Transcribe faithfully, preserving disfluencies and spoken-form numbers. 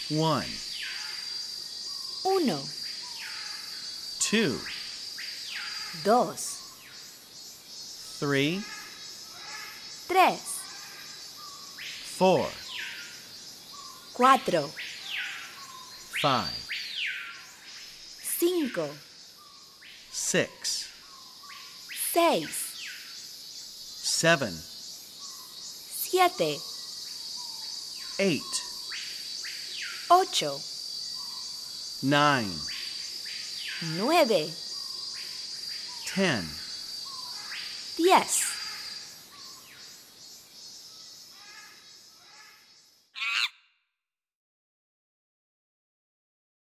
One, Uno, two, dos, three, tres, four, cuatro, five, cinco, six, seis, seven, siete, eight, ocho, nine, nueve, ten, diez.